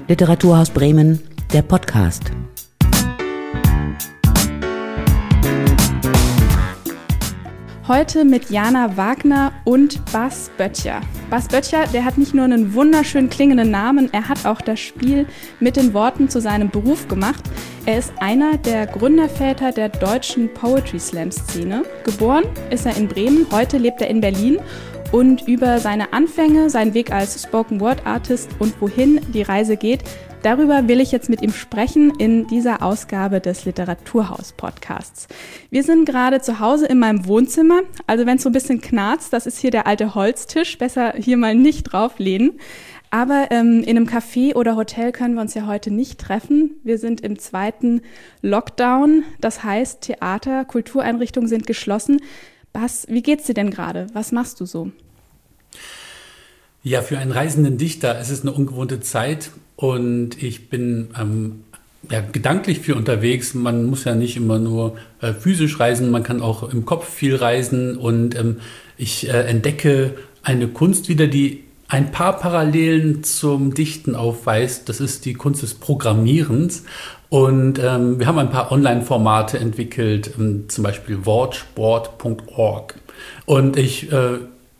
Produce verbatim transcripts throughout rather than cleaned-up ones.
Literaturhaus Bremen, der Podcast. Heute mit Jana Wagner und Bas Böttcher. Bas Böttcher, der hat nicht nur einen wunderschön klingenden Namen, er hat auch das Spiel mit den Worten zu seinem Beruf gemacht. Er ist einer der Gründerväter der deutschen Poetry Slam Szene. Geboren ist er in Bremen, heute lebt er in Berlin. Und über seine Anfänge, seinen Weg als Spoken Word Artist und wohin die Reise geht, darüber will ich jetzt mit ihm sprechen in dieser Ausgabe des Literaturhaus Podcasts. Wir sind gerade zu Hause in meinem Wohnzimmer, also wenn es so ein bisschen knarzt, das ist hier der alte Holztisch, besser hier mal nicht drauflehnen. Aber ähm, in einem Café oder Hotel können wir uns ja heute nicht treffen. Wir sind im zweiten Lockdown, das heißt Theater, Kultureinrichtungen sind geschlossen. Bas, wie geht's dir denn gerade? Was machst du so? Ja, für einen reisenden Dichter ist es eine ungewohnte Zeit und ich bin ähm, ja, gedanklich viel unterwegs. Man muss ja nicht immer nur äh, physisch reisen, man kann auch im Kopf viel reisen und ähm, ich äh, entdecke eine Kunst wieder, die ein paar Parallelen zum Dichten aufweist. Das ist die Kunst des Programmierens. Und ähm, wir haben ein paar Online-Formate entwickelt, ähm, zum Beispiel wortsport punkt org. Und ich äh,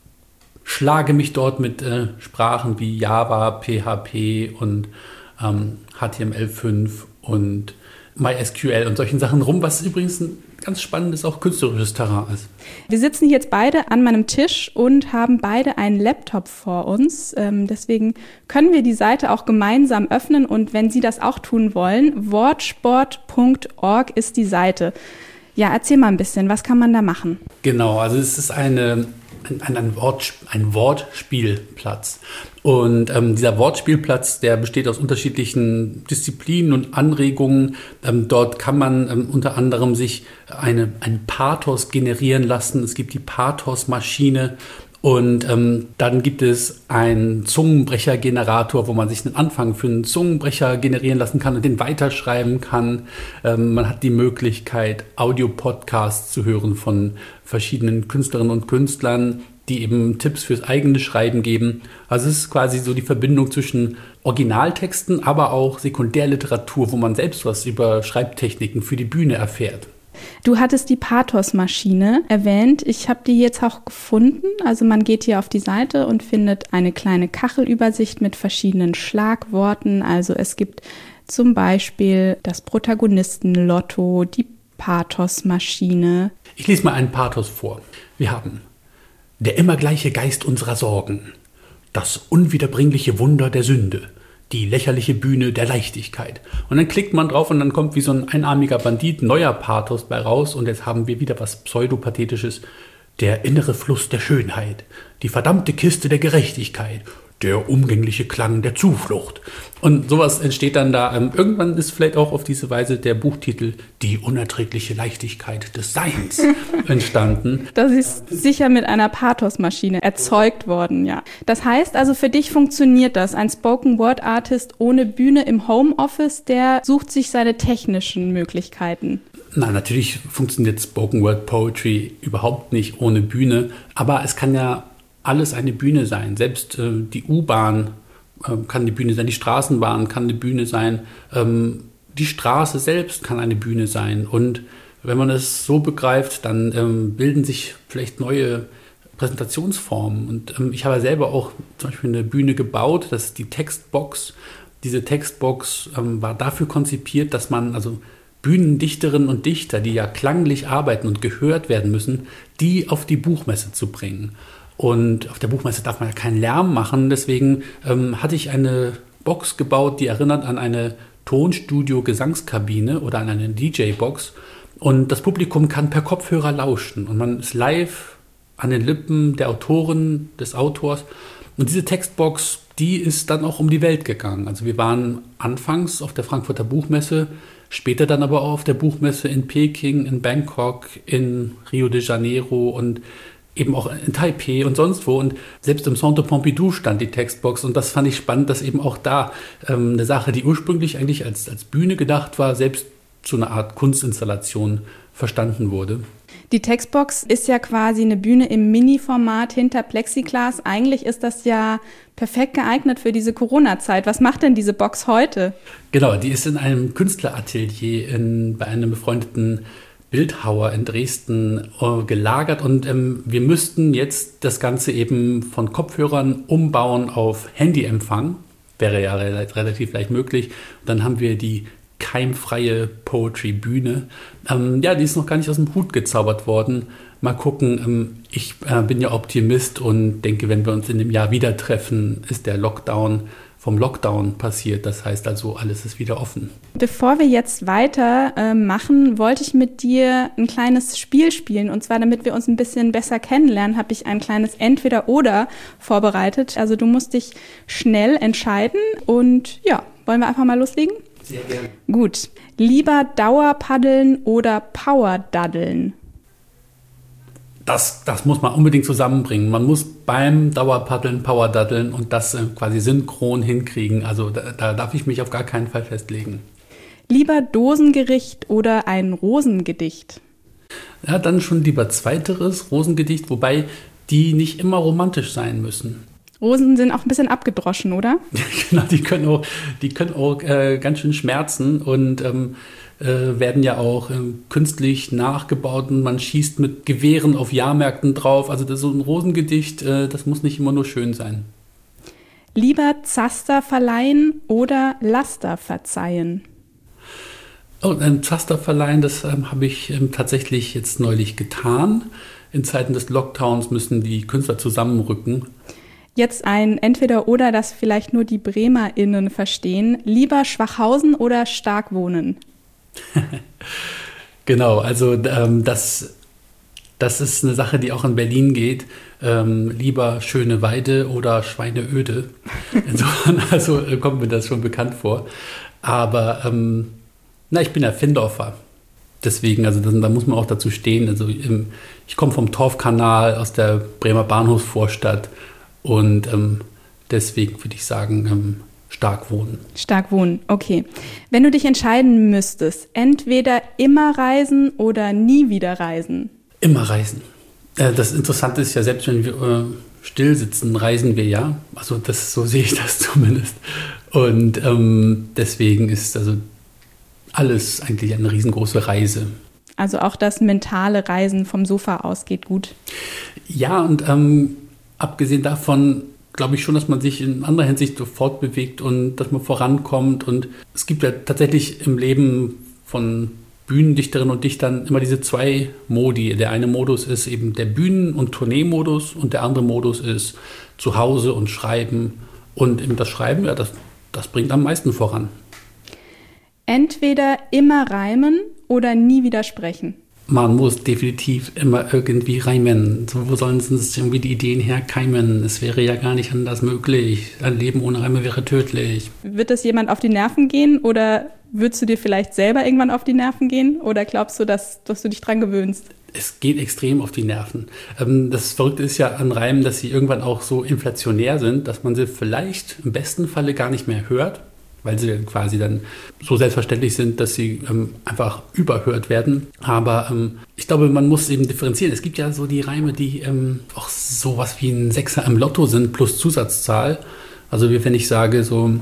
schlage mich dort mit äh, Sprachen wie Java, P H P und ähm, H T M L fünf und MySQL und solchen Sachen rum, was übrigens ein ganz spannendes, auch künstlerisches Terrain ist. Wir sitzen jetzt beide an meinem Tisch und haben beide einen Laptop vor uns. Ähm, deswegen können wir die Seite auch gemeinsam öffnen und wenn Sie das auch tun wollen, wortsport punkt org ist die Seite. Ja, erzähl mal ein bisschen, was kann man da machen? Genau, also es ist eine Ein, ein, Wort, ein Wortspielplatz. Und ähm, dieser Wortspielplatz, der besteht aus unterschiedlichen Disziplinen und Anregungen. Ähm, dort kann man ähm, unter anderem sich eine, ein Pathos generieren lassen. Es gibt die Pathos-Maschine. Und ähm, dann gibt es einen Zungenbrecher-Generator, wo man sich einen Anfang für einen Zungenbrecher generieren lassen kann und den weiterschreiben kann. Ähm, man hat die Möglichkeit, Audio-Podcasts zu hören von verschiedenen Künstlerinnen und Künstlern, die eben Tipps fürs eigene Schreiben geben. Also es ist quasi so die Verbindung zwischen Originaltexten, aber auch Sekundärliteratur, wo man selbst was über Schreibtechniken für die Bühne erfährt. Du hattest die Pathos-Maschine erwähnt. Ich habe die jetzt auch gefunden. Also man geht hier auf die Seite und findet eine kleine Kachelübersicht mit verschiedenen Schlagworten. Also es gibt zum Beispiel das Protagonisten-Lotto, die Pathos-Maschine. Ich lese mal einen Pathos vor. Wir haben der immer gleiche Geist unserer Sorgen, das unwiederbringliche Wunder der Sünde, die lächerliche Bühne der Leichtigkeit. Und dann klickt man drauf und dann kommt wie so ein einarmiger Bandit neuer Pathos bei raus und jetzt haben wir wieder was Pseudopathetisches. Der innere Fluss der Schönheit, die verdammte Kiste der Gerechtigkeit, der umgängliche Klang der Zuflucht. Und sowas entsteht dann da. Ähm, irgendwann ist vielleicht auch auf diese Weise der Buchtitel Die unerträgliche Leichtigkeit des Seins entstanden. Das ist sicher mit einer Pathos-Maschine erzeugt worden, ja. Das heißt also, für dich funktioniert das. Ein Spoken-Word-Artist ohne Bühne im Homeoffice, der sucht sich seine technischen Möglichkeiten. Na, natürlich funktioniert Spoken Word Poetry überhaupt nicht ohne Bühne, aber es kann ja alles eine Bühne sein. Selbst äh, die U-Bahn äh, kann eine Bühne sein, die Straßenbahn kann eine Bühne sein, ähm, die Straße selbst kann eine Bühne sein. Und wenn man es so begreift, dann ähm, bilden sich vielleicht neue Präsentationsformen. Und ähm, ich habe selber auch zum Beispiel eine Bühne gebaut, das ist die Textbox. Diese Textbox ähm, war dafür konzipiert, dass man also Bühnendichterinnen und Dichter, die ja klanglich arbeiten und gehört werden müssen, die auf die Buchmesse zu bringen. Und auf der Buchmesse darf man ja keinen Lärm machen, deswegen ähm, hatte ich eine Box gebaut, die erinnert an eine Tonstudio-Gesangskabine oder an eine D J-Box. Und das Publikum kann per Kopfhörer lauschen und man ist live an den Lippen der Autorin, des Autors. Und diese Textbox, die ist dann auch um die Welt gegangen. Also wir waren anfangs auf der Frankfurter Buchmesse, später dann aber auch auf der Buchmesse in Peking, in Bangkok, in Rio de Janeiro und eben auch in Taipei und sonst wo. Und selbst im Centre Pompidou stand die Textbox. Und das fand ich spannend, dass eben auch da ähm, eine Sache, die ursprünglich eigentlich als, als Bühne gedacht war, selbst zu einer Art Kunstinstallation verstanden wurde. Die Textbox ist ja quasi eine Bühne im Mini-Format hinter Plexiglas. Eigentlich ist das ja perfekt geeignet für diese Corona-Zeit. Was macht denn diese Box heute? Genau, die ist in einem Künstleratelier in, bei einem befreundeten Bildhauer in Dresden äh, gelagert und ähm, wir müssten jetzt das Ganze eben von Kopfhörern umbauen auf Handyempfang. Wäre ja re- relativ leicht möglich. Und dann haben wir die keimfreie Poetry-Bühne. Ähm, ja, die ist noch gar nicht aus dem Hut gezaubert worden. Mal gucken, ähm, ich äh, bin ja Optimist und denke, wenn wir uns in dem Jahr wieder treffen, ist der Lockdown vom Lockdown passiert. Das heißt also, alles ist wieder offen. Bevor wir jetzt weiter äh, machen, wollte ich mit dir ein kleines Spiel spielen. Und zwar, damit wir uns ein bisschen besser kennenlernen, habe ich ein kleines Entweder-Oder vorbereitet. Also du musst dich schnell entscheiden. Und ja, wollen wir einfach mal loslegen? Sehr gerne. Gut. Lieber Dauerpaddeln oder Powerdaddeln? Das, das muss man unbedingt zusammenbringen. Man muss beim Dauerpaddeln Powerdaddeln und das äh, quasi synchron hinkriegen. Also da, da darf ich mich auf gar keinen Fall festlegen. Lieber Dosengericht oder ein Rosengedicht? Ja, dann schon lieber zweiteres, Rosengedicht, wobei die nicht immer romantisch sein müssen. Rosen sind auch ein bisschen abgedroschen, oder? Genau, die können auch, die können auch äh, ganz schön schmerzen und ähm, äh, werden ja auch äh, künstlich nachgebaut und man schießt mit Gewehren auf Jahrmärkten drauf. Also das ist so ein Rosengedicht, äh, das muss nicht immer nur schön sein. Lieber Zaster verleihen oder Laster verzeihen? Oh, ein Zaster verleihen, das ähm, habe ich ähm, tatsächlich jetzt neulich getan. In Zeiten des Lockdowns müssen die Künstler zusammenrücken. Jetzt ein Entweder-Oder, das vielleicht nur die BremerInnen verstehen. Lieber Schwachhausen oder Starkwohnen? Genau, also ähm, das, das ist eine Sache, die auch in Berlin geht. Ähm, lieber Schöneweide oder Schweineöde. Insofern also, äh, kommt mir das schon bekannt vor. Aber ähm, na, ich bin ja Findorfer. Deswegen, also das, da muss man auch dazu stehen. Also ähm, ich komme vom Torfkanal aus der Bremer Bahnhofsvorstadt. Und ähm, deswegen würde ich sagen, ähm, stark wohnen. Stark wohnen, okay. Wenn du dich entscheiden müsstest, entweder immer reisen oder nie wieder reisen? Immer reisen. Äh, das Interessante ist ja, selbst wenn wir äh, still sitzen, reisen wir ja. Also das, so sehe ich das zumindest. Und ähm, deswegen ist also alles eigentlich eine riesengroße Reise. Also auch das mentale Reisen vom Sofa aus geht gut? Ja, und ähm, abgesehen davon glaube ich schon, dass man sich in anderer Hinsicht so fortbewegt und dass man vorankommt. Und es gibt ja tatsächlich im Leben von Bühnendichterinnen und Dichtern immer diese zwei Modi. Der eine Modus ist eben der Bühnen- und Tourneemodus und der andere Modus ist Zuhause und Schreiben. Und eben das Schreiben, ja, das, das bringt am meisten voran. Entweder immer reimen oder nie widersprechen? Man muss definitiv immer irgendwie reimen. So, wo sollen sonst irgendwie die Ideen herkeimen? Es wäre ja gar nicht anders möglich. Ein Leben ohne Reime wäre tödlich. Wird das jemand auf die Nerven gehen oder würdest du dir vielleicht selber irgendwann auf die Nerven gehen? Oder glaubst du, dass, dass du dich dran gewöhnst? Es geht extrem auf die Nerven. Das Verrückte ist ja an Reimen, dass sie irgendwann auch so inflationär sind, dass man sie vielleicht im besten Falle gar nicht mehr hört, weil sie dann quasi dann so selbstverständlich sind, dass sie ähm, einfach überhört werden. Aber ähm, ich glaube, man muss eben differenzieren. Es gibt ja so die Reime, die ähm, auch sowas wie ein Sechser im Lotto sind plus Zusatzzahl. Also wie wenn ich sage so,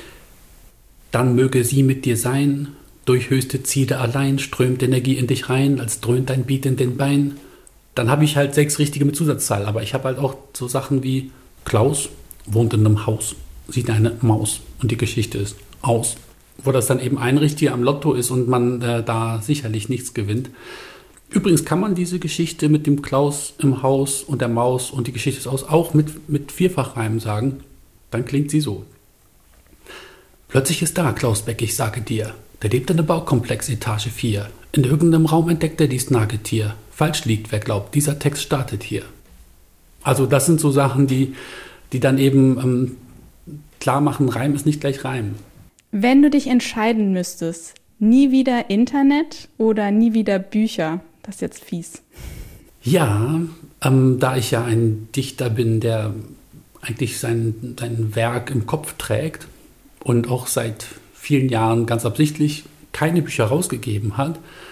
dann möge sie mit dir sein, durch höchste Ziele allein strömt Energie in dich rein, als dröhnt dein Beat in den Bein. Dann habe ich halt sechs richtige mit Zusatzzahl. Aber ich habe halt auch so Sachen wie Klaus wohnt in einem Haus, sieht eine Maus und die Geschichte ist aus. Wo das dann eben ein Richtiger am Lotto ist und man äh, da sicherlich nichts gewinnt. Übrigens kann man diese Geschichte mit dem Klaus im Haus und der Maus und die Geschichte ist aus auch mit, mit Vierfachreimen sagen. Dann klingt sie so. Plötzlich ist da Klaus Beck, ich sage dir. Der lebt in einem Baukomplex Etage vier. In irgendeinem Raum entdeckt er dies Nagetier. Falsch liegt, wer glaubt, dieser Text startet hier. Also das sind so Sachen, die, die dann eben ähm, klar machen, Reim ist nicht gleich Reim. Wenn du dich entscheiden müsstest, nie wieder Internet oder nie wieder Bücher, das ist jetzt fies. Ja, ähm, da ich ja ein Dichter bin, der eigentlich sein, sein Werk im Kopf trägt und auch seit vielen Jahren ganz absichtlich keine Bücher rausgegeben hat,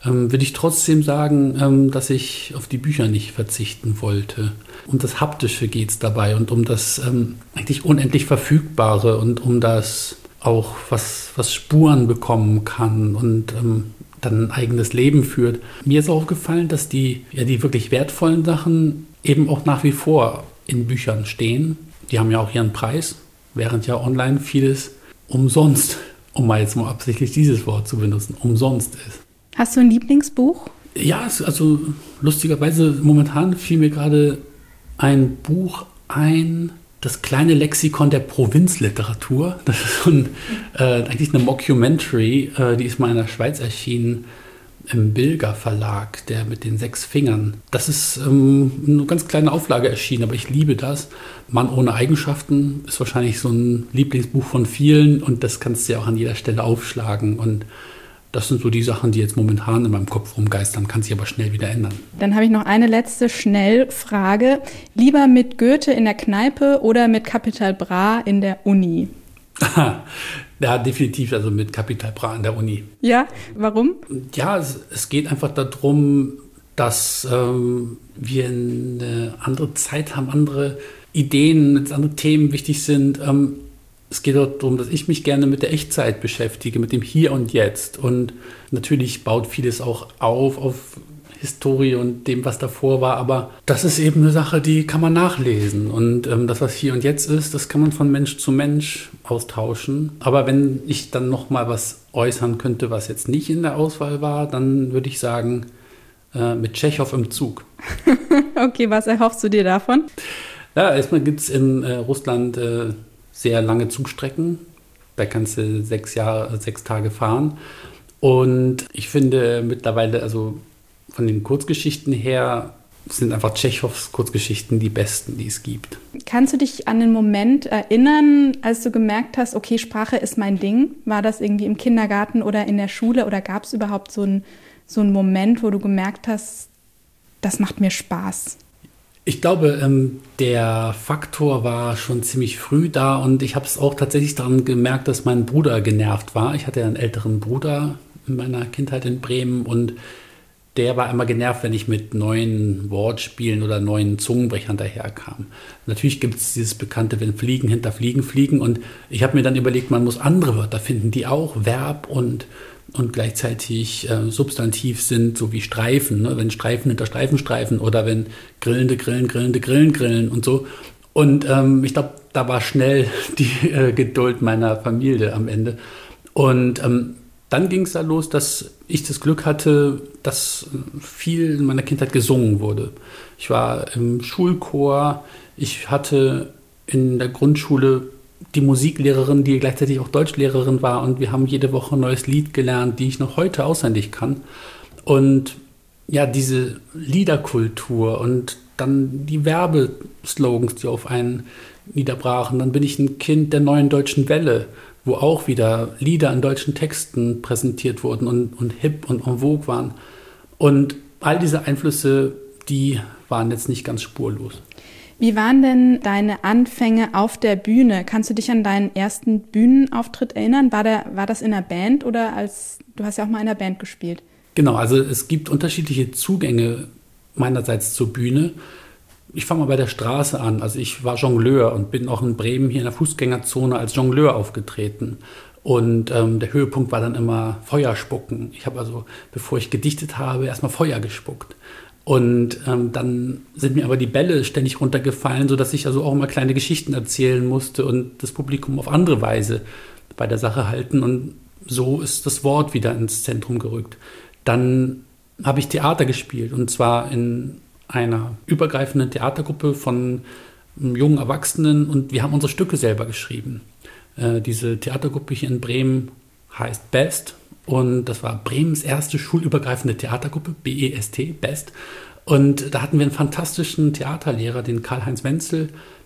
ähm, würde ich trotzdem sagen, ähm, dass ich auf die Bücher nicht verzichten wollte. Um das Haptische geht es dabei und um das ähm, eigentlich unendlich Verfügbare und um das auch, was, was Spuren bekommen kann und ähm, dann ein eigenes Leben führt. Mir ist auch aufgefallen, dass die, ja, die wirklich wertvollen Sachen eben auch nach wie vor in Büchern stehen. Die haben ja auch ihren Preis, während ja online vieles umsonst, um mal jetzt mal absichtlich dieses Wort zu benutzen, umsonst ist. Hast du ein Lieblingsbuch? Ja, also lustigerweise momentan fiel mir gerade ein Buch ein, das kleine Lexikon der Provinzliteratur. Das ist so ein, äh, eigentlich eine Mockumentary, äh, die ist mal in der Schweiz erschienen, im Bilger Verlag, der mit den sechs Fingern. Das ist ähm, eine ganz kleine Auflage erschienen, aber ich liebe das. Mann ohne Eigenschaften ist wahrscheinlich so ein Lieblingsbuch von vielen und das kannst du ja auch an jeder Stelle aufschlagen. Und das sind so die Sachen, die jetzt momentan in meinem Kopf rumgeistern, kann sich aber schnell wieder ändern. Dann habe ich noch eine letzte Schnellfrage. Lieber mit Goethe in der Kneipe oder mit Capital Bra in der Uni? Ja, definitiv, also mit Capital Bra in der Uni. Ja, warum? Ja, es, es geht einfach darum, dass ähm, wir eine andere Zeit haben, andere Ideen, andere Themen wichtig sind. Ähm, es geht auch darum, dass ich mich gerne mit der Echtzeit beschäftige, mit dem Hier und Jetzt. Und natürlich baut vieles auch auf, auf Historie und dem, was davor war. Aber das ist eben eine Sache, die kann man nachlesen. Und ähm, das, was hier und jetzt ist, das kann man von Mensch zu Mensch austauschen. Aber wenn ich dann noch mal was äußern könnte, was jetzt nicht in der Auswahl war, dann würde ich sagen, äh, mit Tschechow im Zug. Okay, was erhoffst du dir davon? Ja, erstmal gibt es in äh, Russland äh, sehr lange Zugstrecken. Da kannst du sechs Jahre, sechs Tage fahren. Und ich finde mittlerweile, also von den Kurzgeschichten her, sind einfach Tschechows Kurzgeschichten die besten, die es gibt. Kannst du dich an den Moment erinnern, als du gemerkt hast, okay, Sprache ist mein Ding? War das irgendwie im Kindergarten oder in der Schule oder gab es überhaupt so einen so einen Moment, wo du gemerkt hast, das macht mir Spaß? Ich glaube, ähm, der Faktor war schon ziemlich früh da und ich habe es auch tatsächlich daran gemerkt, dass mein Bruder genervt war. Ich hatte ja einen älteren Bruder in meiner Kindheit in Bremen und der war immer genervt, wenn ich mit neuen Wortspielen oder neuen Zungenbrechern daherkam. Natürlich gibt es dieses bekannte, wenn Fliegen hinter Fliegen fliegen und ich habe mir dann überlegt, man muss andere Wörter finden, die auch Verb und, und gleichzeitig äh, Substantiv sind, so wie Streifen, ne? Wenn Streifen hinter Streifen streifen oder wenn grillende Grillen, grillende Grillen grillen und so. Und ähm, ich glaube, da war schnell die äh, Geduld meiner Familie am Ende. Und ähm, dann ging es da los, dass ich das Glück hatte, dass viel in meiner Kindheit gesungen wurde. Ich war im Schulchor, ich hatte in der Grundschule die Musiklehrerin, die gleichzeitig auch Deutschlehrerin war und wir haben jede Woche ein neues Lied gelernt, die ich noch heute auswendig kann. Und ja, diese Liederkultur und dann die Werbeslogans, die auf einen niederbrachen. Dann bin ich ein Kind der Neuen Deutschen Welle, wo auch wieder Lieder in deutschen Texten präsentiert wurden und, und hip und en vogue waren. Und all diese Einflüsse, die waren jetzt nicht ganz spurlos. Wie waren denn deine Anfänge auf der Bühne? Kannst du dich an deinen ersten Bühnenauftritt erinnern? War, der, war das in einer Band oder als, du hast ja auch mal in einer Band gespielt? Genau, also es gibt unterschiedliche Zugänge meinerseits zur Bühne. Ich fange mal bei der Straße an. Also ich war Jongleur und bin auch in Bremen hier in der Fußgängerzone als Jongleur aufgetreten. Und ähm, der Höhepunkt war dann immer Feuerspucken. Ich habe also, bevor ich gedichtet habe, erstmal Feuer gespuckt. Und ähm, dann sind mir aber die Bälle ständig runtergefallen, sodass ich also auch immer kleine Geschichten erzählen musste und das Publikum auf andere Weise bei der Sache halten. Und so ist das Wort wieder ins Zentrum gerückt. Dann habe ich Theater gespielt und zwar in einer übergreifenden Theatergruppe von jungen Erwachsenen und wir haben unsere Stücke selber geschrieben. Äh, diese Theatergruppe hier in Bremen heißt BEST und das war Bremens erste schulübergreifende Theatergruppe, B E S T, BEST. Und da hatten wir einen fantastischen Theaterlehrer, den Karl-Heinz Wenzel,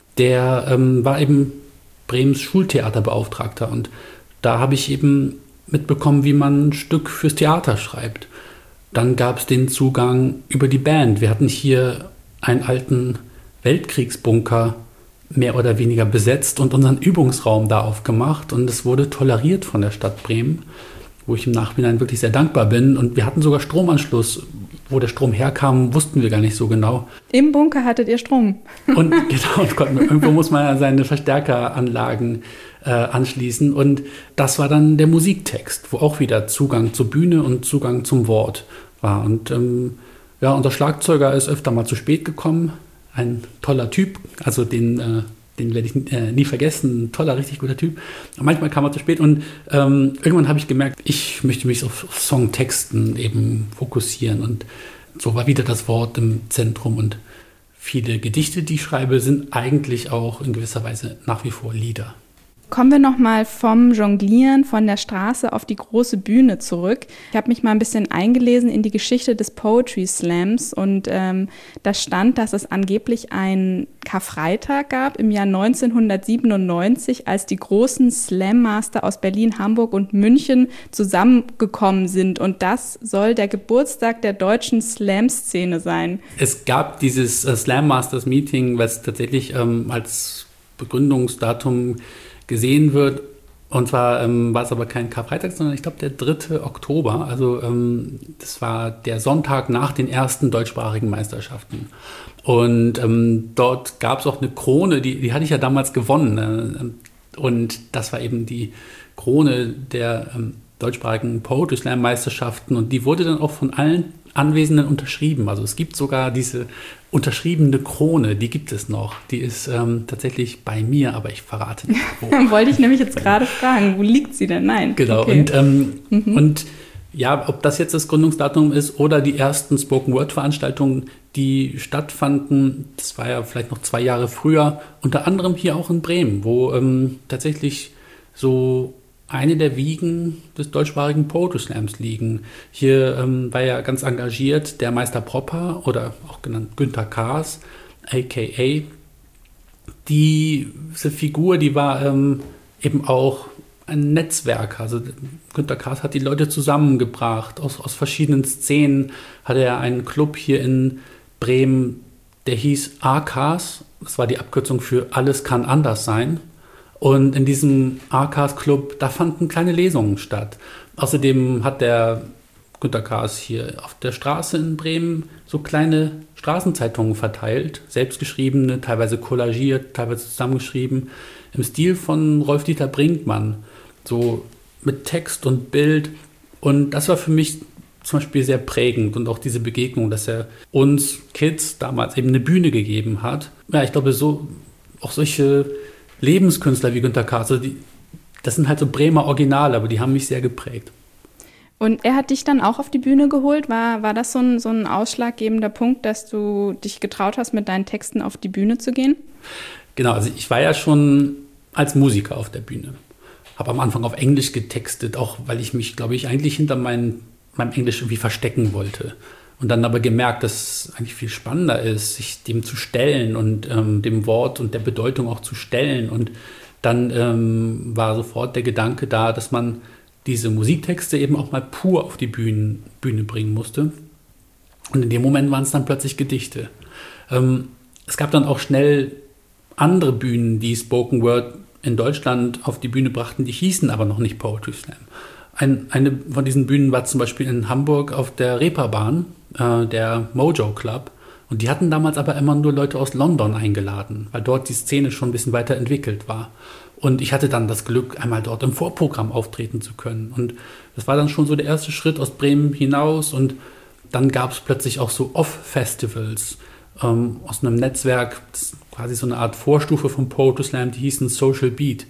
der ähm, war eben Bremens Schultheaterbeauftragter und da habe ich eben mitbekommen, wie man ein Stück fürs Theater schreibt. Dann gab es den Zugang über die Band. Wir hatten hier einen alten Weltkriegsbunker mehr oder weniger besetzt und unseren Übungsraum da aufgemacht. Und es wurde toleriert von der Stadt Bremen. wo ich im Nachhinein wirklich sehr dankbar bin. Und wir hatten sogar Stromanschluss. Wo der Strom herkam, wussten wir gar nicht so genau. Im Bunker hattet ihr Strom. Und genau, und konnten, irgendwo muss man ja seine Verstärkeranlagen äh, anschließen. Und das war dann der Musiktext, wo auch wieder Zugang zur Bühne und Zugang zum Wort war. Und ähm, ja, unser Schlagzeuger ist öfter mal zu spät gekommen. Ein toller Typ, also den... Äh, Den werde ich äh, nie vergessen. Ein toller, richtig guter Typ. Manchmal kam er zu spät und ähm, irgendwann habe ich gemerkt, ich möchte mich auf, auf Songtexten eben fokussieren. Und so war wieder das Wort im Zentrum. Und viele Gedichte, die ich schreibe, sind eigentlich auch in gewisser Weise nach wie vor Lieder. Kommen wir nochmal vom Jonglieren von der Straße auf die große Bühne zurück. Ich habe mich mal ein bisschen eingelesen in die Geschichte des Poetry Slams und ähm, da stand, dass es angeblich einen Karfreitag gab im Jahr neunzehnhundertsiebenundneunzig, als die großen Slam-Master aus Berlin, Hamburg und München zusammengekommen sind. Und das soll der Geburtstag der deutschen Slam-Szene sein. Es gab dieses äh, Slam-Masters-Meeting, was tatsächlich ähm, als Begründungsdatum gesehen wird. Und zwar ähm, war es aber kein Karfreitag, sondern ich glaube der dritte Oktober. Also ähm, das war der Sonntag nach den ersten deutschsprachigen Meisterschaften. Und ähm, dort gab es auch eine Krone, die, die hatte ich ja damals gewonnen. Äh, und das war eben die Krone der ähm, deutschsprachigen Poetry Slam Meisterschaften. Und die wurde dann auch von allen Anwesenden unterschrieben. Also es gibt sogar diese unterschriebene Krone, die gibt es noch. Die ist ähm, tatsächlich bei mir, aber ich verrate nicht wo. Wollte ich nämlich jetzt gerade fragen, wo liegt sie denn? Nein. Genau, okay. und, ähm, mhm. und ja, ob das jetzt das Gründungsdatum ist oder die ersten Spoken-Word-Veranstaltungen, die stattfanden, das war ja vielleicht noch zwei Jahre früher, unter anderem hier auch in Bremen, wo ähm, tatsächlich so eine der Wiegen des deutschsprachigen Poetry Slams liegen. Hier ähm, war ja ganz engagiert der Meister Propper oder auch genannt Günter Kaas, a k a. Diese Figur, die war ähm, eben auch ein Netzwerk. Also Günter Kaas hat die Leute zusammengebracht. Aus, aus verschiedenen Szenen hatte er einen Club hier in Bremen, der hieß A K A S. Das war die Abkürzung für Alles kann anders sein. Und in diesem A K A S-Club, da fanden kleine Lesungen statt. Außerdem hat der Günter Kaas hier auf der Straße in Bremen so kleine Straßenzeitungen verteilt, selbstgeschriebene, teilweise kollagiert, teilweise zusammengeschrieben, im Stil von Rolf-Dieter Brinkmann, so mit Text und Bild. Und das war für mich zum Beispiel sehr prägend und auch diese Begegnung, dass er uns Kids damals eben eine Bühne gegeben hat. Ja, ich glaube, so auch solche Lebenskünstler wie Günter Kaas, also die, das sind halt so Bremer Originale, aber die haben mich sehr geprägt. Und er hat dich dann auch auf die Bühne geholt? War, war das so ein, so ein ausschlaggebender Punkt, dass du dich getraut hast, mit deinen Texten auf die Bühne zu gehen? Genau, also ich war ja schon als Musiker auf der Bühne. Habe am Anfang auf Englisch getextet, auch weil ich mich, glaube ich, eigentlich hinter mein, meinem Englisch irgendwie verstecken wollte. Und dann aber gemerkt, dass es eigentlich viel spannender ist, sich dem zu stellen und ähm, dem Wort und der Bedeutung auch zu stellen. Und dann ähm, war sofort der Gedanke da, dass man diese Musiktexte eben auch mal pur auf die Bühne, Bühne bringen musste. Und in dem Moment waren es dann plötzlich Gedichte. Ähm, es gab dann auch schnell andere Bühnen, die Spoken Word in Deutschland auf die Bühne brachten, die hießen aber noch nicht Poetry Slam. Ein, eine von diesen Bühnen war zum Beispiel in Hamburg auf der Reeperbahn, äh, der Mojo Club. Und die hatten damals aber immer nur Leute aus London eingeladen, weil dort die Szene schon ein bisschen weiter entwickelt war. Und ich hatte dann das Glück, einmal dort im Vorprogramm auftreten zu können. Und das war dann schon so der erste Schritt aus Bremen hinaus. Und dann gab es plötzlich auch so Off-Festivals ähm, aus einem Netzwerk, quasi so eine Art Vorstufe vom Poetry Slam, die hießen Social Beat.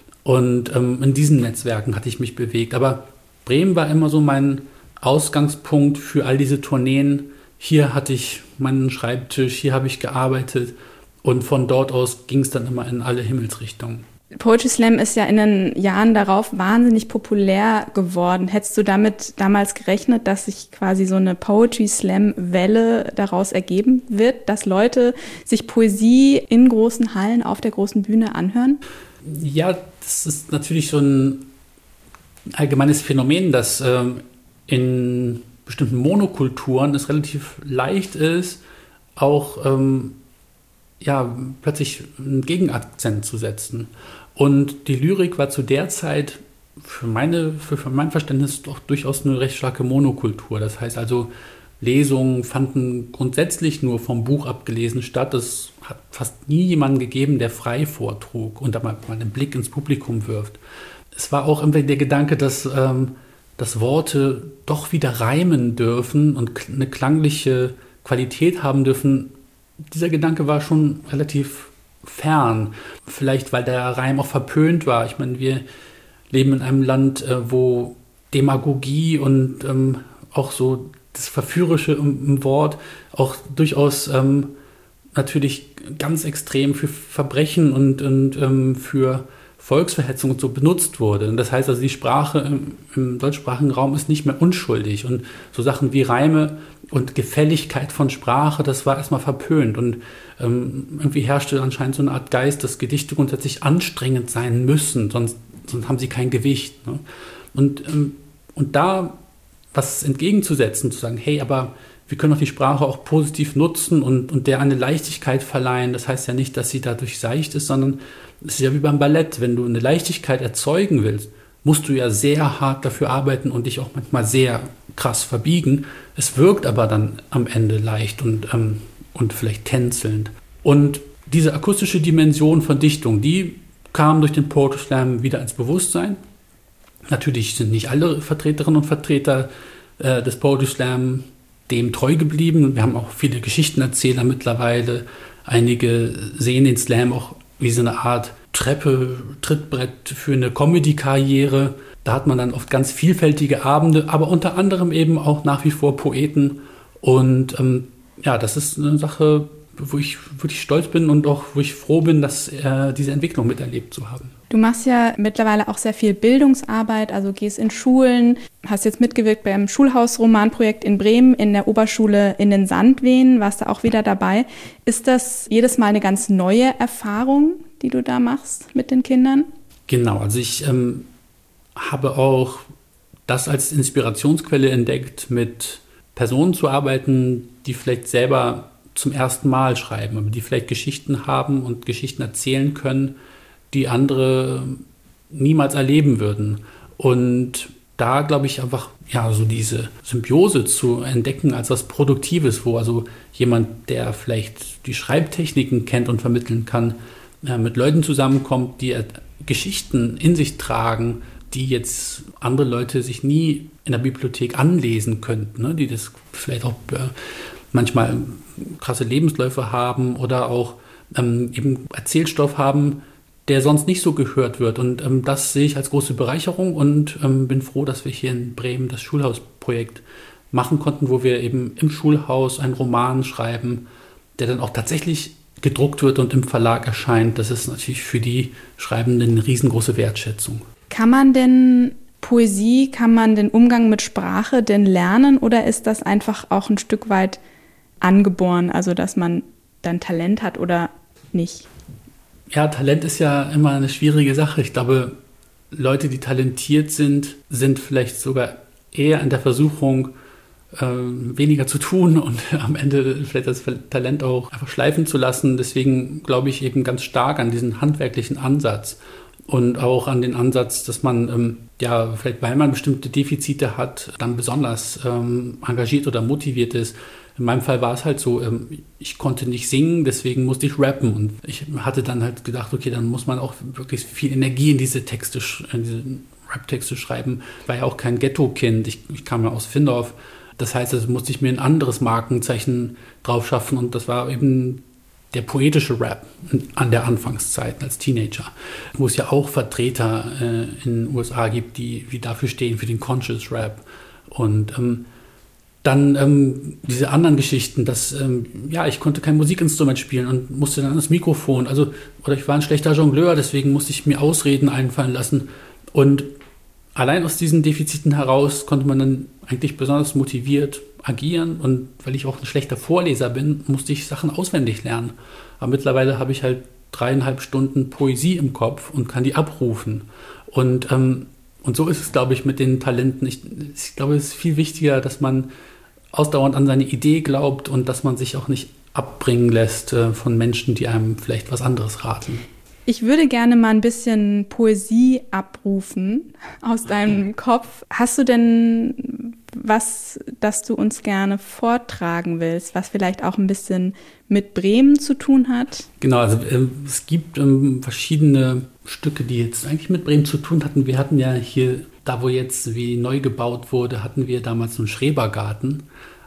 Und ähm, in diesen Netzwerken hatte ich mich bewegt. Aber Bremen war immer so mein Ausgangspunkt für all diese Tourneen. Hier hatte ich meinen Schreibtisch, hier habe ich gearbeitet. Und von dort aus ging es dann immer in alle Himmelsrichtungen. Poetry Slam ist ja in den Jahren darauf wahnsinnig populär geworden. Hättest du damit damals gerechnet, dass sich quasi so eine Poetry Slam-Welle daraus ergeben wird, dass Leute sich Poesie in großen Hallen auf der großen Bühne anhören? Ja, das ist natürlich so ein allgemeines Phänomen, dass ähm, in bestimmten Monokulturen es relativ leicht ist, auch ähm, ja, plötzlich einen Gegenakzent zu setzen. Und die Lyrik war zu der Zeit für, meine, für, für mein Verständnis doch durchaus eine recht starke Monokultur. Das heißt also, Lesungen fanden grundsätzlich nur vom Buch abgelesen statt. Es hat fast nie jemanden gegeben, der frei vortrug und da mal, mal einen Blick ins Publikum wirft. Es war auch irgendwie der Gedanke, dass, ähm, dass Worte doch wieder reimen dürfen und eine klangliche Qualität haben dürfen. Dieser Gedanke war schon relativ fern. Vielleicht, weil der Reim auch verpönt war. Ich meine, wir leben in einem Land, äh, wo Demagogie und ähm, auch so das Verführerische im, im Wort auch durchaus ähm, natürlich ganz extrem für Verbrechen und, und ähm, für Volksverhetzung und so benutzt wurde. Und das heißt also, die Sprache im, im deutschsprachigen Raum ist nicht mehr unschuldig. Und so Sachen wie Reime und Gefälligkeit von Sprache, das war erstmal verpönt. Und ähm, irgendwie herrschte anscheinend so eine Art Geist, dass Gedichte grundsätzlich anstrengend sein müssen, sonst, sonst haben sie kein Gewicht. Ne? Und, ähm, und da was entgegenzusetzen, zu sagen, hey, aber wir können auch die Sprache auch positiv nutzen und, und der eine Leichtigkeit verleihen. Das heißt ja nicht, dass sie dadurch seicht ist, sondern es ist ja wie beim Ballett. Wenn du eine Leichtigkeit erzeugen willst, musst du ja sehr hart dafür arbeiten und dich auch manchmal sehr krass verbiegen. Es wirkt aber dann am Ende leicht und, ähm, und vielleicht tänzelnd. Und diese akustische Dimension von Dichtung, die kam durch den Poetry Slam wieder ins Bewusstsein. Natürlich sind nicht alle Vertreterinnen und Vertreter äh, des Poetry Slam dem treu geblieben. Wir haben auch viele Geschichtenerzähler mittlerweile. Einige sehen den Slam auch wie so eine Art Treppe, Trittbrett für eine Comedy-Karriere. Da hat man dann oft ganz vielfältige Abende, aber unter anderem eben auch nach wie vor Poeten. Und ähm, ja, das ist eine Sache, wo ich wirklich stolz bin und auch wo ich froh bin, dass äh, diese Entwicklung miterlebt zu haben. Du machst ja mittlerweile auch sehr viel Bildungsarbeit, also gehst in Schulen, hast jetzt mitgewirkt beim Schulhaus-Romanprojekt in Bremen, in der Oberschule in den Sandwehen, warst da auch wieder dabei. Ist das jedes Mal eine ganz neue Erfahrung, die du da machst mit den Kindern? Genau, also ich ähm, habe auch das als Inspirationsquelle entdeckt, mit Personen zu arbeiten, die vielleicht selber zum ersten Mal schreiben, aber die vielleicht Geschichten haben und Geschichten erzählen können, die andere niemals erleben würden. Und da glaube ich einfach, ja, so diese Symbiose zu entdecken als was Produktives, wo also jemand, der vielleicht die Schreibtechniken kennt und vermitteln kann, äh, mit Leuten zusammenkommt, die äh, Geschichten in sich tragen, die jetzt andere Leute sich nie in der Bibliothek anlesen könnten, ne? Die das vielleicht auch äh, manchmal krasse Lebensläufe haben oder auch ähm, eben Erzählstoff haben, der sonst nicht so gehört wird. Und ähm, das sehe ich als große Bereicherung und ähm, bin froh, dass wir hier in Bremen das Schulhausprojekt machen konnten, wo wir eben im Schulhaus einen Roman schreiben, der dann auch tatsächlich gedruckt wird und im Verlag erscheint. Das ist natürlich für die Schreibenden eine riesengroße Wertschätzung. Kann man denn Poesie, kann man den Umgang mit Sprache denn lernen oder ist das einfach auch ein Stück weit angeboren, also dass man dann Talent hat oder nicht? Ja, Talent ist ja immer eine schwierige Sache. Ich glaube, Leute, die talentiert sind, sind vielleicht sogar eher in der Versuchung, äh, weniger zu tun und am Ende vielleicht das Talent auch einfach schleifen zu lassen. Deswegen glaube ich eben ganz stark an diesen handwerklichen Ansatz und auch an den Ansatz, dass man, ähm, ja, vielleicht weil man bestimmte Defizite hat, dann besonders ähm, engagiert oder motiviert ist. In meinem Fall war es halt so, ich konnte nicht singen, deswegen musste ich rappen. Und ich hatte dann halt gedacht, okay, dann muss man auch wirklich viel Energie in diese Texte, in diese Rap-Texte schreiben. Ich war ja auch kein Ghetto-Kind, ich, ich kam ja aus Findorf. Das heißt, also musste ich mir ein anderes Markenzeichen drauf schaffen. Und das war eben der poetische Rap an der Anfangszeit als Teenager, wo es ja auch Vertreter äh, in den U S A gibt, die, die dafür stehen, für den Conscious Rap. Und ähm, Dann ähm, diese anderen Geschichten, dass ähm, ja, ich konnte kein Musikinstrument spielen und musste dann ans Mikrofon. Also, oder ich war ein schlechter Jongleur, deswegen musste ich mir Ausreden einfallen lassen. Und allein aus diesen Defiziten heraus konnte man dann eigentlich besonders motiviert agieren. Und weil ich auch ein schlechter Vorleser bin, musste ich Sachen auswendig lernen. Aber mittlerweile habe ich halt dreieinhalb Stunden Poesie im Kopf und kann die abrufen. Und, ähm, und so ist es, glaube ich, mit den Talenten. Ich, ich glaube, es ist viel wichtiger, dass man ausdauernd an seine Idee glaubt und dass man sich auch nicht abbringen lässt äh, von Menschen, die einem vielleicht was anderes raten. Ich würde gerne mal ein bisschen Poesie abrufen aus deinem Kopf. Hast du denn was, das du uns gerne vortragen willst, was vielleicht auch ein bisschen mit Bremen zu tun hat? Genau, also äh, es gibt ähm, verschiedene Stücke, die jetzt eigentlich mit Bremen zu tun hatten. Wir hatten ja hier, da wo jetzt wie neu gebaut wurde, hatten wir damals so einen Schrebergarten.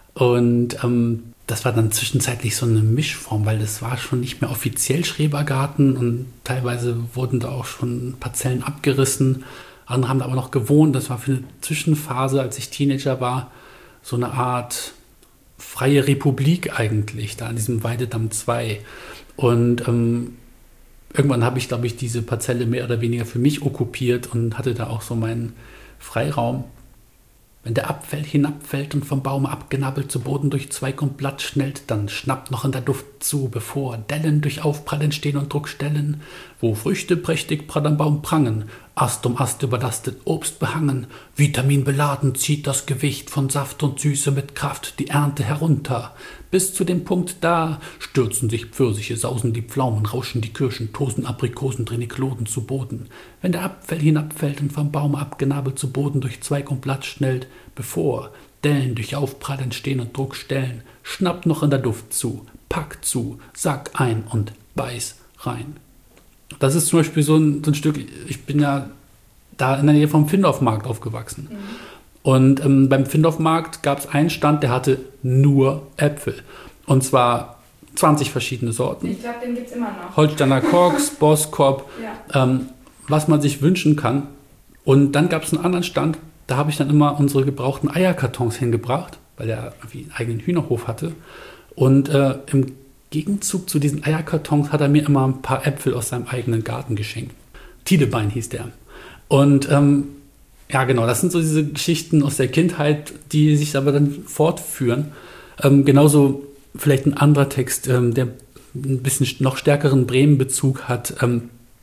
Und ähm, das war dann zwischenzeitlich so eine Mischform, weil das war schon nicht mehr offiziell Schrebergarten und teilweise wurden da auch schon Parzellen abgerissen. Andere haben da aber noch gewohnt. Das war für eine Zwischenphase, als ich Teenager war, so eine Art freie Republik eigentlich, da an diesem Weidedamm zwei. Und ähm, irgendwann habe ich, glaube ich, diese Parzelle mehr oder weniger für mich okkupiert und hatte da auch so meinen Freiraum. Wenn der Apfel hinabfällt und vom Baum abgenabbelt zu Boden durch Zweig und Blatt schnellt, dann schnappt noch in der Duft zu, bevor Dellen durch Aufprallen stehen und Druckstellen, wo Früchte prächtig prall am Baum prangen, Ast um Ast überlastet, Obst behangen, vitaminbeladen zieht das Gewicht von Saft und Süße mit Kraft die Ernte herunter. Bis zu dem Punkt da stürzen sich Pfirsiche, sausen die Pflaumen, rauschen die Kirschen, tosen Aprikosen, Trinikloden zu Boden. Wenn der Apfel hinabfällt und vom Baum abgenabelt zu Boden durch Zweig und Blatt schnellt, bevor Dellen durch Aufprallen stehen und Druckstellen, schnappt noch in der Duft zu, pack zu, sack ein und beiß rein. Das ist zum Beispiel so ein, so ein Stück, ich bin ja da in der Nähe vom Findorfmarkt aufgewachsen. Mhm. Und ähm, beim Findorfmarkt gab es einen Stand, der hatte nur Äpfel. Und zwar zwanzig verschiedene Sorten. Ich glaube, den gibt es immer noch. Holsteiner Koks, Boskop, ja. ähm, was man sich wünschen kann. Und dann gab es einen anderen Stand, da habe ich dann immer unsere gebrauchten Eierkartons hingebracht, weil der irgendwie einen eigenen Hühnerhof hatte. Und äh, im Gegenzug zu diesen Eierkartons hat er mir immer ein paar Äpfel aus seinem eigenen Garten geschenkt. Tiedebein hieß der. Und ähm, ja, genau, das sind so diese Geschichten aus der Kindheit, die sich aber dann fortführen. Ähm, genauso vielleicht ein anderer Text, ähm, der ein bisschen noch stärkeren Bremen-Bezug hat. Ähm,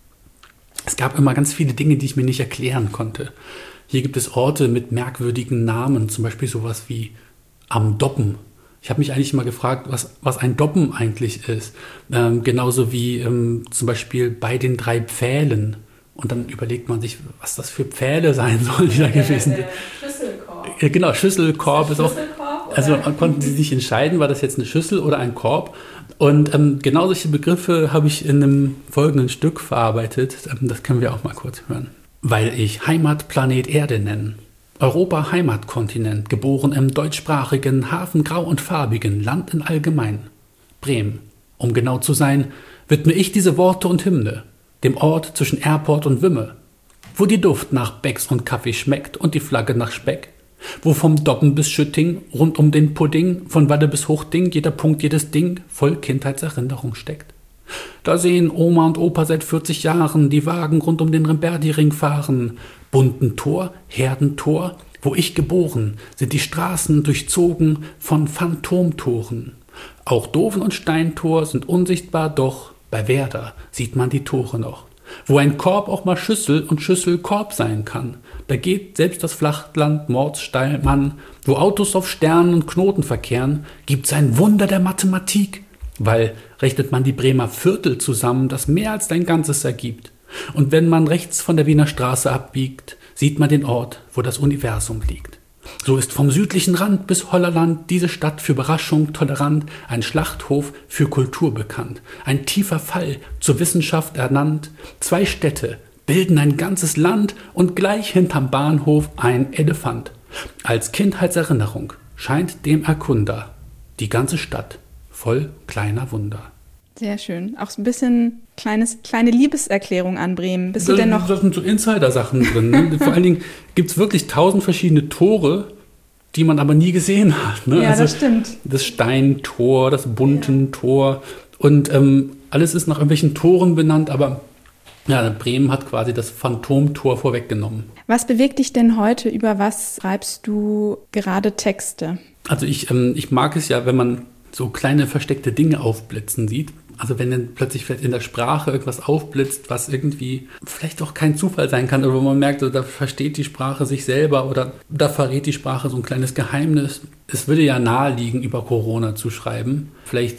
es gab immer ganz viele Dinge, die ich mir nicht erklären konnte. Hier gibt es Orte mit merkwürdigen Namen, zum Beispiel sowas wie Am Doppen. Ich habe mich eigentlich immer gefragt, was, was ein Doppen eigentlich ist. Ähm, genauso wie ähm, zum Beispiel bei den drei Pfählen. Und dann überlegt man sich, was das für Pfähle sein sollen, die da gewesen sind. Schüsselkorb. Ja, genau, Schüsselkorb ist, ist auch. Schüsselkorb, also konnten sie sich entscheiden, war das jetzt eine Schüssel oder ein Korb. Und ähm, genau solche Begriffe habe ich in einem folgenden Stück verarbeitet. Ähm, das können wir auch mal kurz hören. Weil ich Heimatplanet Erde nenne. Europa Heimatkontinent, geboren im deutschsprachigen, hafengrau und farbigen Land in allgemein. Bremen, um genau zu sein, widme ich diese Worte und Hymne, dem Ort zwischen Airport und Wimme, wo die Duft nach Becks und Kaffee schmeckt und die Flagge nach Speck, wo vom Doppen bis Schütting, rund um den Pudding, von Wadde bis Hochding, jeder Punkt, jedes Ding voll Kindheitserinnerung steckt. Da sehen Oma und Opa seit vierzig Jahren die Wagen rund um den Remberdi-Ring fahren. Bunten Tor, Herdentor, wo ich geboren, sind die Straßen durchzogen von Phantomtoren. Auch Doven und Steintor sind unsichtbar, doch bei Werder sieht man die Tore noch. Wo ein Korb auch mal Schüssel und Schüssel Korb sein kann. Da geht selbst das Flachland mordssteil Mann. Wo Autos auf Sternen und Knoten verkehren, gibt's ein Wunder der Mathematik. Weil rechnet man die Bremer Viertel zusammen, das mehr als dein Ganzes ergibt. Und wenn man rechts von der Wiener Straße abbiegt, sieht man den Ort, wo das Universum liegt. So ist vom südlichen Rand bis Hollerland diese Stadt für Überraschung tolerant, ein Schlachthof für Kultur bekannt, ein tiefer Fall zur Wissenschaft ernannt. Zwei Städte bilden ein ganzes Land und gleich hinterm Bahnhof ein Elefant. Als Kindheitserinnerung scheint dem Erkunder die ganze Stadt voll kleiner Wunder. Sehr schön. Auch so ein bisschen kleines, kleine Liebeserklärung an Bremen. Bist du denn noch? Da sind so Insider-Sachen drin. Ne? Vor allen Dingen gibt es wirklich tausend verschiedene Tore, die man aber nie gesehen hat. Ne? Ja, also das stimmt. Das Steintor, das Buntentor und ähm, alles ist nach irgendwelchen Toren benannt, aber ja, Bremen hat quasi das Phantomtor vorweggenommen. Was bewegt dich denn heute? Über was schreibst du gerade Texte? Also ich, ähm, ich mag es ja, wenn man so kleine versteckte Dinge aufblitzen sieht. Also wenn dann plötzlich vielleicht in der Sprache irgendwas aufblitzt, was irgendwie vielleicht auch kein Zufall sein kann, oder wo man merkt, so, da versteht die Sprache sich selber oder da verrät die Sprache so ein kleines Geheimnis. Es würde ja naheliegen, über Corona zu schreiben. Vielleicht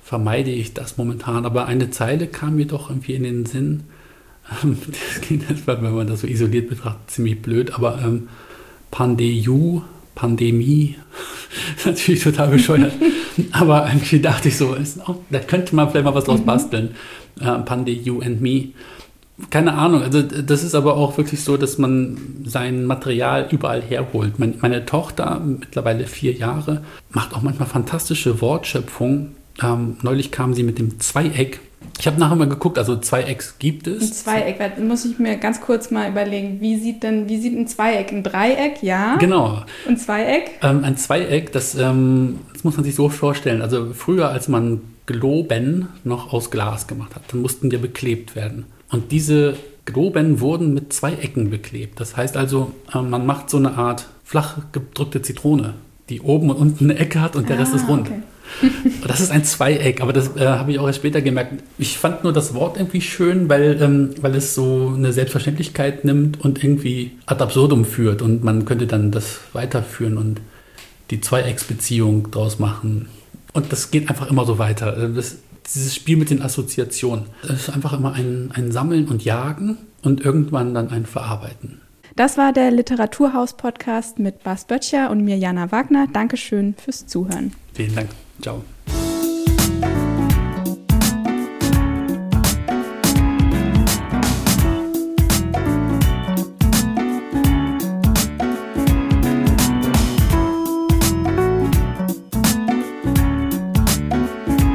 vermeide ich das momentan. Aber eine Zeile kam mir doch irgendwie in den Sinn. Das klingt etwa, wenn man das so isoliert betrachtet, ziemlich blöd, aber ähm, Pandeu, Pandemie, natürlich total bescheuert. Aber irgendwie dachte ich so, ist auch, da könnte man vielleicht mal was draus basteln. Äh, Pandeu and me. Keine Ahnung, also das ist aber auch wirklich so, dass man sein Material überall herholt. Meine, meine Tochter, mittlerweile vier Jahre, macht auch manchmal fantastische Wortschöpfungen. Ähm, neulich kam sie mit dem Zweieck. Ich habe nachher mal geguckt, also Zweiecks gibt es. Ein Zweieck, da muss ich mir ganz kurz mal überlegen, wie sieht denn, wie sieht ein Zweieck? Ein Dreieck, ja. Genau. Ein Zweieck? Ähm, ein Zweieck, das, ähm, das muss man sich so vorstellen. Also früher, als man Globen noch aus Glas gemacht hat, dann mussten die beklebt werden. Und diese Globen wurden mit Zweiecken beklebt. Das heißt also, äh, man macht so eine Art flach gedrückte Zitrone, die oben und unten eine Ecke hat und der ah, Rest ist rund. Okay. Das ist ein Zweieck, aber das äh, habe ich auch erst später gemerkt. Ich fand nur das Wort irgendwie schön, weil, ähm, weil es so eine Selbstverständlichkeit nimmt und irgendwie ad absurdum führt. Und man könnte dann das weiterführen und die Zweiecksbeziehung draus machen. Und das geht einfach immer so weiter. Das, dieses Spiel mit den Assoziationen. Es ist einfach immer ein, ein Sammeln und Jagen und irgendwann dann ein Verarbeiten. Das war der Literaturhaus-Podcast mit Bas Böttcher und mir, Jana Wagner. Dankeschön fürs Zuhören. Vielen Dank. Ciao.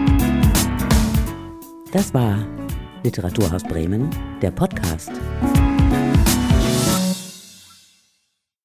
Das war Literaturhaus Bremen, der Podcast.